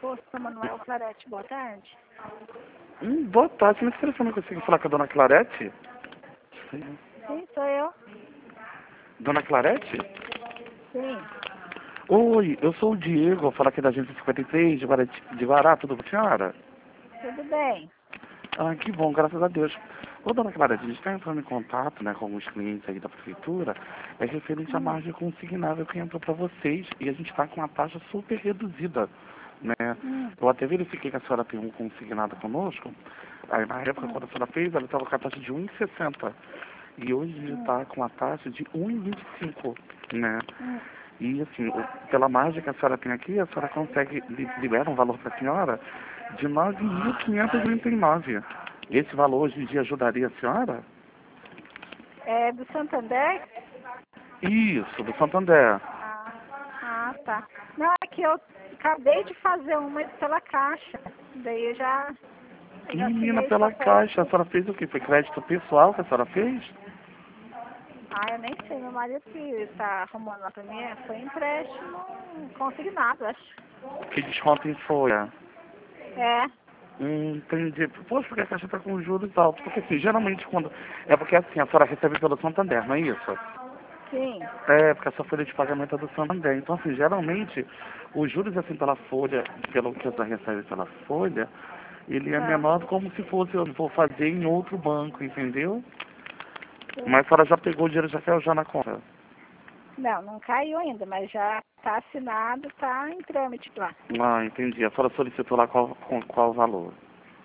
Posto Manuel Clarete, boa tarde. Boa tarde, mas será que eu não consigo falar com a dona Clarete? Sim, sou eu. Dona Clarete? Sim, Oi, eu sou o Diego, vou falar aqui da agência 53 de Guará, tudo bom, senhora? tudo bem. Ah, que bom, graças a Deus. Ô, dona Clarete, a gente está entrando em contato, né, com alguns clientes aí da prefeitura, é referente à margem consignável que entrou para vocês, e a gente está com uma taxa super reduzida, né? Eu até verifiquei que a senhora tem um consignado conosco, aí na época, quando a senhora fez, ela estava com a taxa de 1,60, e hoje está com a taxa de 1,25, né? E assim, pela margem que a senhora tem aqui, a senhora consegue, libera um valor para a senhora de 9.539. Esse valor hoje em dia ajudaria a senhora? É do Santander? Isso, do Santander. Tá. Não, é que eu acabei de fazer uma pela Caixa. Daí eu já Menina, assinei os pela papéis. Caixa, a senhora fez o quê? Foi crédito pessoal que a senhora fez? Eu nem sei, meu marido que tá arrumando lá pra mim, foi empréstimo consignado, acho. Que desconto em folha? É, Entendi. Poxa, porque a Caixa está com juros altos. Porque assim, geralmente quando... É porque assim, a senhora recebe pelo Santander, não é isso? sim. É, porque essa folha de pagamento é do Santander. Então, assim, geralmente, os juros, assim, pela folha, pelo que você recebe pela folha, ele é menor como se fosse, eu vou fazer em outro banco, entendeu? Mas a senhora já pegou o dinheiro, já caiu já na conta. Não caiu ainda, mas já tá assinado, tá em trâmite lá. Ah, entendi. A senhora solicitou lá com qual valor?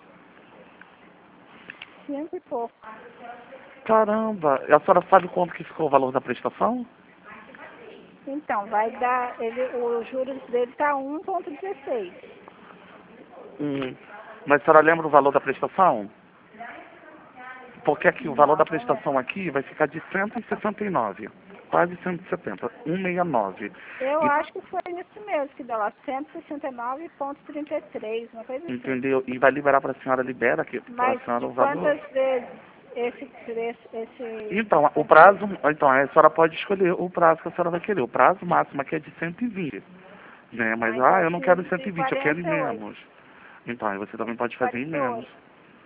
5 e pouco. Caramba! A senhora sabe quanto que ficou o valor da prestação? Então, vai dar, os juros dele tá 1,16. Mas a senhora lembra o valor da prestação? Porque aqui o valor da Não, não é. prestação aqui vai ficar de 169, quase 170, 169. Eu E, acho que foi isso mesmo, que deu lá 169,33, uma coisa assim. entendeu? E vai liberar para a senhora, libera aqui para Mas a senhora de o valor. quantas vezes esse preço, esse Então, o prazo, então a senhora pode escolher o prazo que a senhora vai querer. O prazo máximo aqui é de 120, né? Mas, então eu eu não quero preciso em de 120, eu quero em 48. menos. Então, aí você também pode fazer em menos. 48.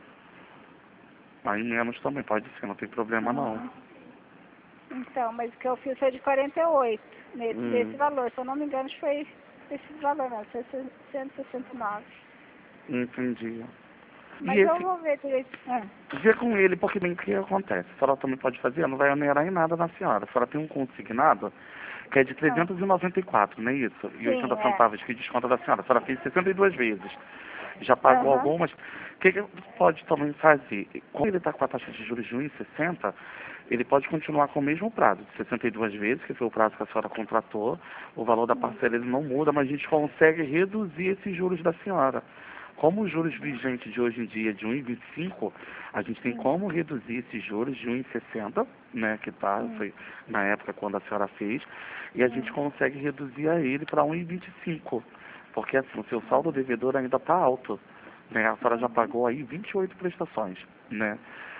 Aí em menos também pode ser, não tem problema não. Então, mas o que eu fiz foi de 48, nesse Hum, valor. Se eu não me engano, acho que foi esse valor, não, 169. entendi. E Mas eu esse, vou ver direito. vê com ele, porque bem o que acontece? A senhora também pode fazer, não vai onerar em nada na senhora. A senhora tem um consignado que é de 394, não é isso? E Sim, 80 centavos que desconta da senhora. A senhora fez 62 vezes. Já pagou Aham. algumas. O que pode também fazer? Como ele está com a taxa de juros de 1,60, ele pode continuar com o mesmo prazo, de 62 vezes, que foi o prazo que a senhora contratou. O valor da parcela ele não muda, mas a gente consegue reduzir esses juros da senhora. Como os juros vigentes de hoje em dia é de 1,25, a gente tem como reduzir esses juros de 1,60, né, que foi na época quando a senhora fez, e a gente consegue reduzir a ele para 1,25, porque assim, o seu saldo devedor ainda está alto, né, a senhora já pagou aí 28 prestações, né,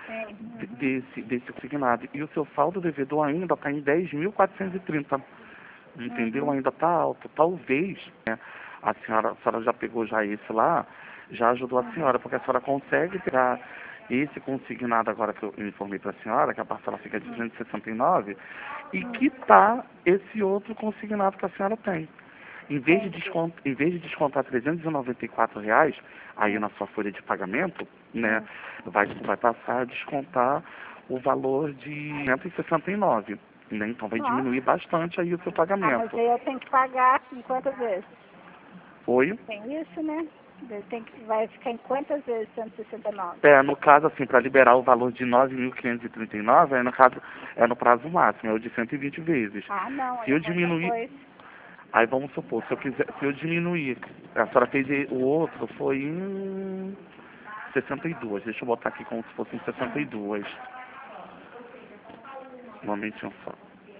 desse consignado, e o seu saldo devedor ainda está em 10.430, entendeu? Ainda está alto. Talvez, né, a senhora já pegou já esse lá, já ajudou a senhora, porque a senhora consegue pegar esse consignado agora que eu informei para a senhora, que a parcela fica de 269, e quitar esse outro consignado que a senhora tem. Em vez de descontar R$ 394 aí na sua folha de pagamento, né, vai passar a descontar o valor de 169, né? Então vai Nossa. diminuir bastante aí o seu Mas pagamento. aí eu tenho que pagar em quantas vezes? Foi? Tem isso, né? Vai ficar em quantas vezes 169? No caso, assim, para liberar o valor de 9.539, no caso, é no prazo máximo, é o de 120 vezes. Não, Se aí eu eu vou diminuir, depois. aí vamos supor, se eu diminuir, a senhora fez o outro, foi em 62, deixa eu botar aqui como se fosse em 62. Um momentinho só.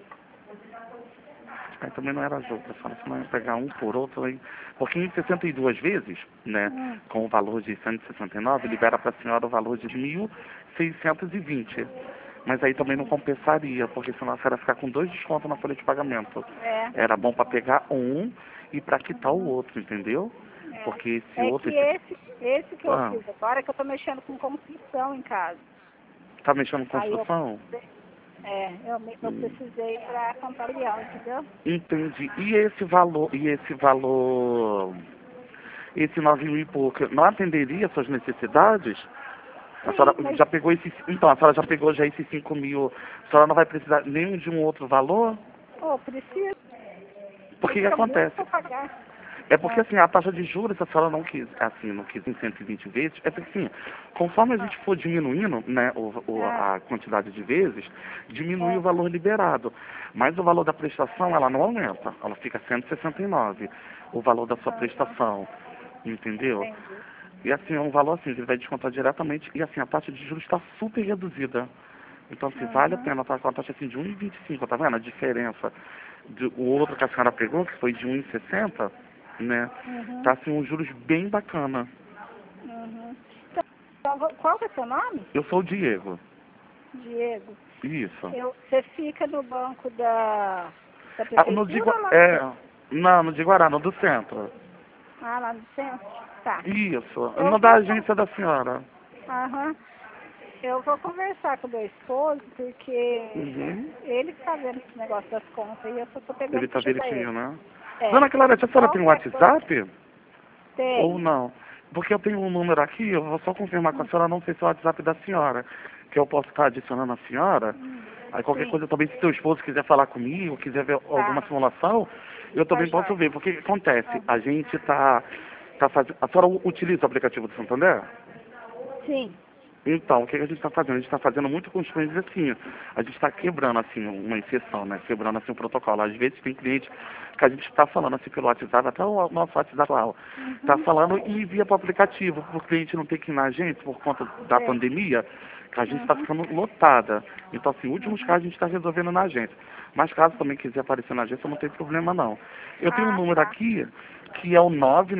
Aí também não era jogo, pessoal, senão ia pegar um por outro aí. Porque em 62 vezes, né, com o valor de 169, libera para a senhora o valor de 1.620. Mas aí também não compensaria, porque senão a senhora ia ficar com 2 descontos na folha de pagamento. É, Era bom para pegar um e para quitar o outro, entendeu? Porque esse É outro... que esse que eu Ah, fiz agora, que eu tô mexendo com construção em casa. tá mexendo com Aí construção? eu precisei pra comprar material, entendeu? Entendi. Esse 9 mil e pouco, não atenderia às suas necessidades? A senhora Sim, mas já pegou esses... Então, a senhora já pegou já esses 5 mil. A senhora não vai precisar nenhum de um outro valor? preciso, Porque que fica muito acontece? pra pagar. É porque assim, a taxa de juros, se a senhora não quis, assim, não quis em 120 vezes, é porque assim, conforme a gente for diminuindo, né, a quantidade de vezes, diminui o valor liberado. Mas o valor da prestação, ela não aumenta, ela fica 169, o valor da sua prestação, entendeu? Entendi. E assim, é um valor assim, ele vai descontar diretamente, e assim, a taxa de juros está super reduzida. Então, assim, vale a pena estar com a taxa assim, de 1,25, tá vendo? A diferença o outro que a senhora pegou, que foi de 1,60, né? Uhum. Tá assim, uns juros bem bacana. Uhum. Então, qual que é o seu nome? Eu sou o Diego. Diego. Isso. Você fica no banco da No de, prefeitura ou lá? não, no de Guará, no do centro. Ah, lá no centro? Tá. Isso. Eu No da vou, agência da senhora. aham. Eu vou conversar com o meu esposo, porque Uhum. ele que tá vendo esse negócio das contas e eu só tô pegando Ele tá ficha pra direitinho, ele. né? É. Dona Clarete, a senhora tem um Qualquer coisa WhatsApp? Ou tem. não? Porque eu tenho um número aqui, eu vou só confirmar com a senhora, não sei se é o WhatsApp da senhora, que eu posso estar adicionando a senhora. Aí qualquer Sim. coisa também, se seu esposo quiser falar comigo, quiser ver alguma Tá. simulação, eu Tá também posso jóia. ver. Porque o que acontece? A gente tá fazendo... A senhora utiliza o aplicativo do Santander? Sim. Então, o que a gente está fazendo? A gente está fazendo muito com os clientes assim, a gente está quebrando assim uma exceção, né? Quebrando assim um protocolo. Às vezes tem cliente que a gente está falando assim pelo WhatsApp, até o nosso WhatsApp atual, está falando e envia para o aplicativo, para o cliente não ter que ir na agência por conta da Sei. pandemia, que a gente está ficando lotada. Então, assim, últimos casos a gente está resolvendo na agência. Mas caso também quiser aparecer na agência, não tem problema não. Eu tenho um Ah, número tá. aqui, que é o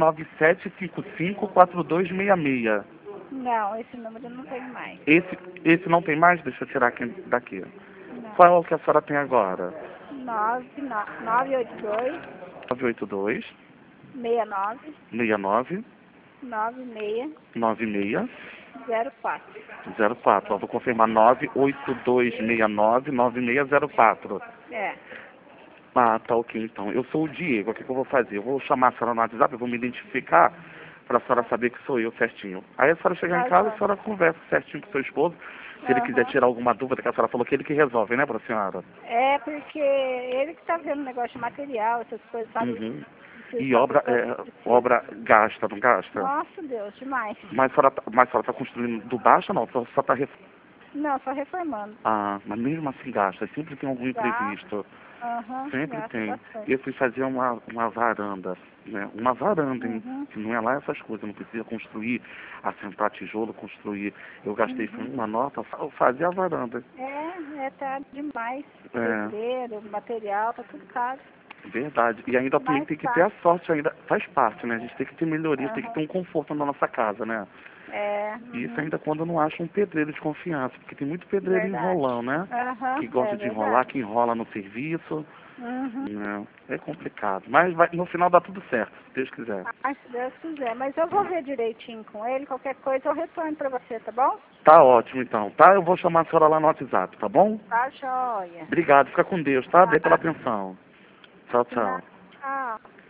997554266. Não, esse número eu não tenho mais. Esse não tem mais? Deixa eu tirar aqui daqui. Não. Qual é o que a senhora tem agora? 982 982 69 69 96 96 04. 04. Eu vou confirmar 98269 9604. É. Ah, tá ok então. Eu sou o Diego. O que eu vou fazer? Eu vou chamar a senhora no WhatsApp, eu vou me identificar para a senhora saber que sou eu certinho. Aí a senhora chegar em Tá casa, a jóia. senhora conversa certinho com o seu esposo. Se ele quiser Aham. tirar alguma dúvida, que a senhora falou que ele que resolve, né, para a senhora? É porque ele que tá vendo negócio de material, essas coisas, sabe? Uhum. Precisa E saber obra, quanto que precisa. obra gasta, não gasta? Nossa, Deus, demais. Mas a senhora tá construindo do baixo ou não? Só tá Não, só reformando. Ah, mas mesmo assim gasta, sempre tem algum Gasta, imprevisto. Sempre gasta tem. bastante. Eu fui fazer uma varanda, né? Uma varanda, hein? Uhum. Que não é lá essas coisas, não precisa construir, assentar tijolo, construir. Eu gastei foi uma nota, fazer a varanda. Tá demais. É, Pedreiro, material, tá tudo caro. verdade. E ainda também Mais tem que ter caro. a sorte ainda, faz parte, né? A gente tem que ter melhoria, tem que Aham. ter um conforto na nossa casa, né? E isso ainda quando não acha um pedreiro de confiança, porque tem muito pedreiro Verdade. enrolão, né? Aham, Que gosta é de enrolar, verdade. que enrola no serviço. Uhum. Né? É complicado. Mas no final dá tudo certo, se Deus quiser. Ah, se Deus quiser. Mas eu vou ver direitinho com ele. Qualquer coisa eu retorno pra você, tá bom? Tá ótimo então, tá? Eu vou chamar a senhora lá no WhatsApp, tá bom? Tá joia. Obrigado, fica com Deus, tá? Obrigado pela Tá. atenção. Tchau, Na... tchau. Tchau.